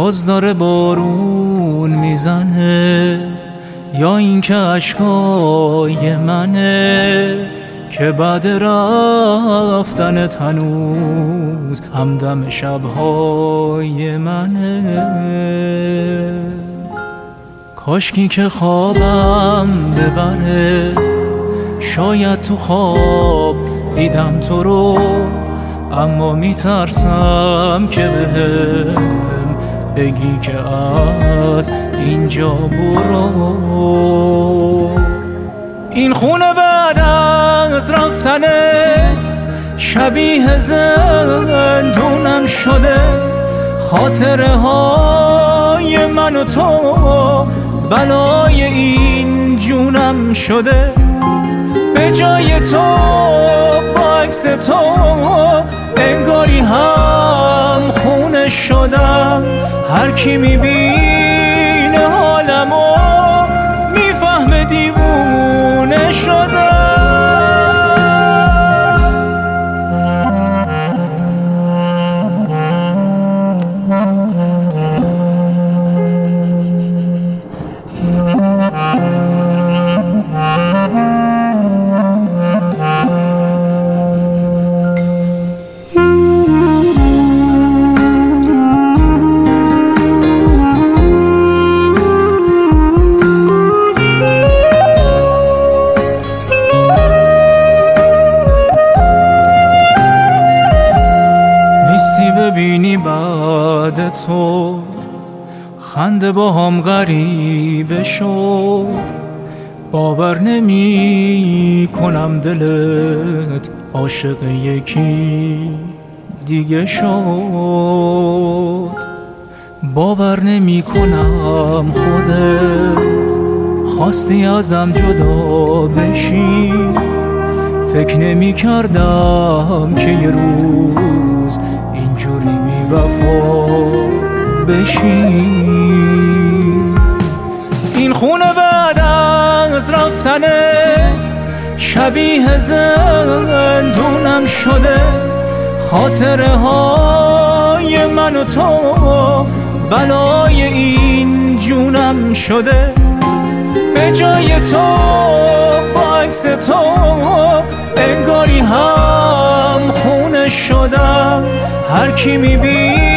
باز داره بارون میزنه یا اینکه اشکای منه که بعد رفتنت هنوز همدم شبهای منه. کاشکی که خوابم ببره، شاید تو خواب دیدم تو رو، اما میترسم که بهم بگی که از اینجا برو. این خونه بعد از رفتنت شبیه زندونم شده، خاطره های من و تو بلای این جونم شده. به جای تو با عکس تو انگاری هم خونه شدم. هر کی میبینه حالمو میفهمه دیوونه شدم. ببینی بعد تو خنده با هم غریبه شد، باور نمی کنم دلت عاشق یکی دیگه شد. باور نمی کنم خودت خواستی ازم جدا بشی، فکر نمی کردم که یه روز اینجوری بی وفا بشی. این خونه بعد از رفتنت شبیه زندونم شده، خاطره های من و تو بلای این جونم شده. به جای تو با عکس تو انگاری هم خونه شدم. هر کی میبینه